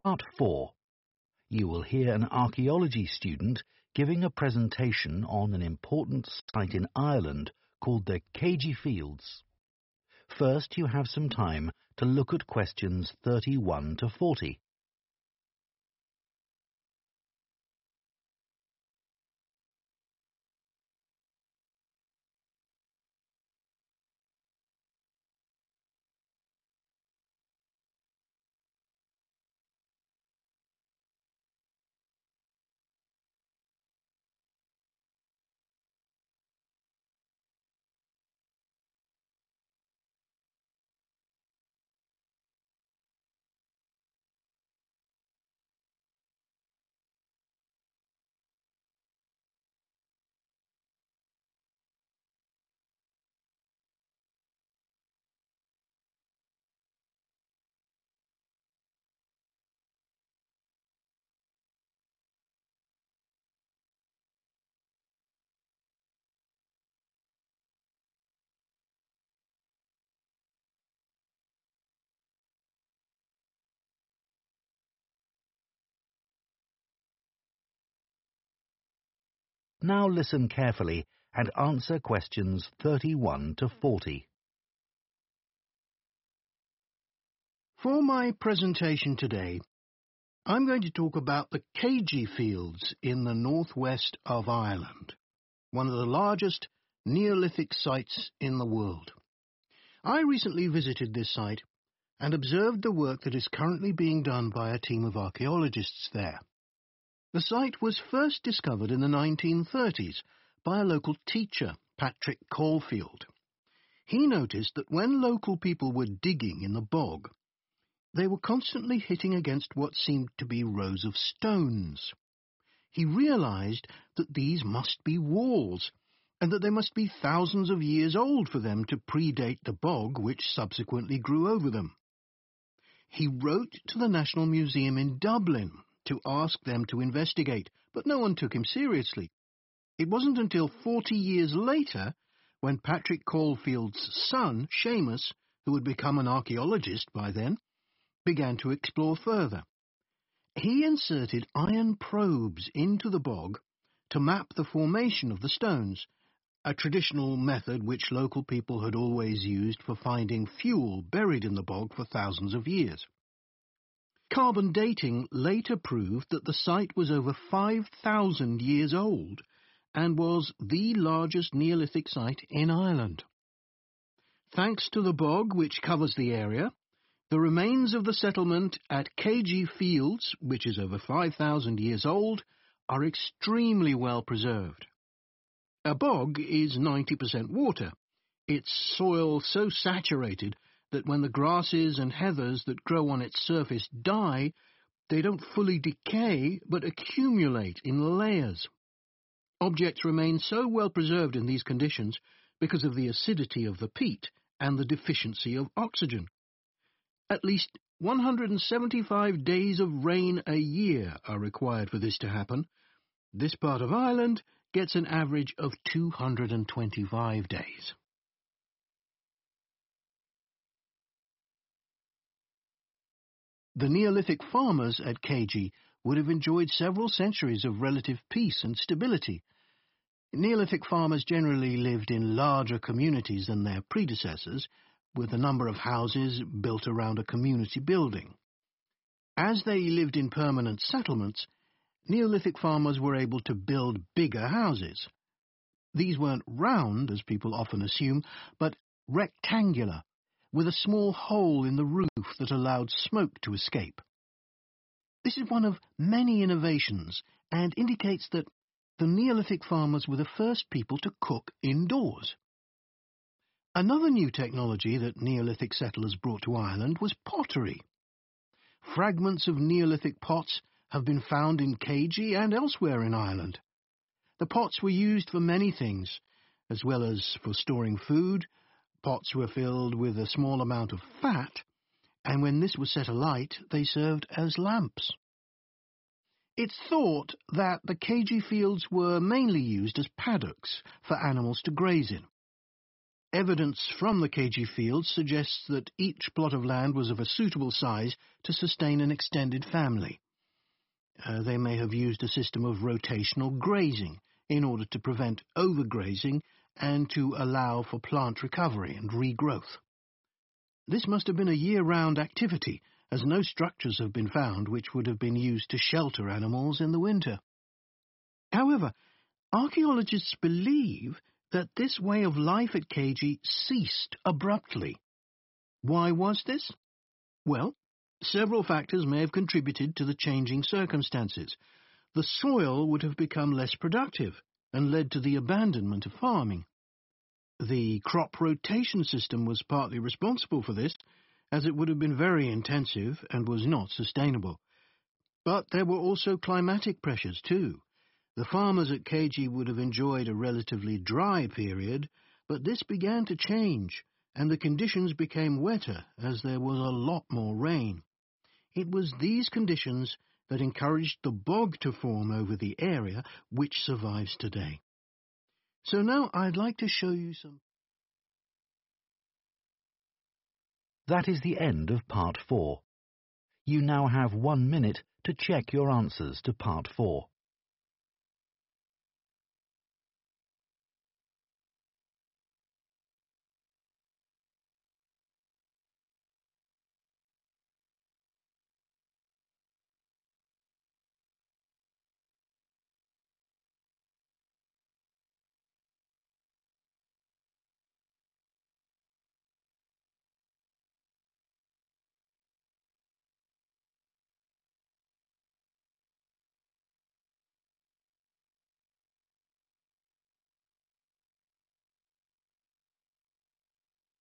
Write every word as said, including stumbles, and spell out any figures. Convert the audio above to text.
Part four. You will hear an archaeology student giving a presentation on an important site in Ireland called the Cagey Fields. First, you have some time to look at questions thirty-one to forty. Now listen carefully and answer questions thirty-one to forty. For my presentation today, I'm going to talk about the Cagey Fields in the northwest of Ireland, one of the largest Neolithic sites in the world. I recently visited this site and observed the work that is currently being done by a team of archaeologists there. The site was first discovered in the nineteen thirties by a local teacher, Patrick Caulfield. He noticed that when local people were digging in the bog, they were constantly hitting against what seemed to be rows of stones. He realized that these must be walls, and that they must be thousands of years old for them to predate the bog which subsequently grew over them. He wrote to the National Museum in Dublin to ask them to investigate, but no one took him seriously. It wasn't until forty years later, when Patrick Caulfield's son, Seamus, who had become an archaeologist by then, began to explore further. He inserted iron probes into the bog to map the formation of the stones, a traditional method which local people had always used for finding fuel buried in the bog for thousands of years. Carbon dating later proved that the site was over five thousand years old and was the largest Neolithic site in Ireland. Thanks to the bog which covers the area, the remains of the settlement at Cagey Fields, which is over five thousand years old, are extremely well preserved. A bog is ninety percent water, its soil so saturated that when the grasses and heathers that grow on its surface die, they don't fully decay but accumulate in layers. Objects remain so well preserved in these conditions because of the acidity of the peat and the deficiency of oxygen. At least one hundred seventy-five days of rain a year are required for this to happen. This part of Ireland gets an average of two hundred twenty-five days. The Neolithic farmers at Cagey would have enjoyed several centuries of relative peace and stability. Neolithic farmers generally lived in larger communities than their predecessors, with a number of houses built around a community building. As they lived in permanent settlements, Neolithic farmers were able to build bigger houses. These weren't round, as people often assume, but rectangular, with a small hole in the roof that allowed smoke to escape. This is one of many innovations and indicates that the Neolithic farmers were the first people to cook indoors. Another new technology that Neolithic settlers brought to Ireland was pottery. Fragments of Neolithic pots have been found in Cagey and elsewhere in Ireland. The pots were used for many things, as well as for storing food. Pots were filled with a small amount of fat, and when this was set alight, they served as lamps. It's thought that the Cagey Fields were mainly used as paddocks for animals to graze in. Evidence from the K G fields suggests that each plot of land was of a suitable size to sustain an extended family. Uh, they may have used a system of rotational grazing in order to prevent overgrazing and to allow for plant recovery and regrowth. This must have been a year-round activity, as no structures have been found which would have been used to shelter animals in the winter. However, archaeologists believe that this way of life at K G ceased abruptly. Why was this? Well, several factors may have contributed to the changing circumstances. The soil would have become less productive and led to the abandonment of farming. The crop rotation system was partly responsible for this, as it would have been very intensive and was not sustainable. But there were also climatic pressures too. The farmers at K G would have enjoyed a relatively dry period, but this began to change, and the conditions became wetter as there was a lot more rain. It was these conditions that encouraged the bog to form over the area, which survives today. So now I'd like to show you some... That is the end of part four. You now have one minute to check your answers to part four.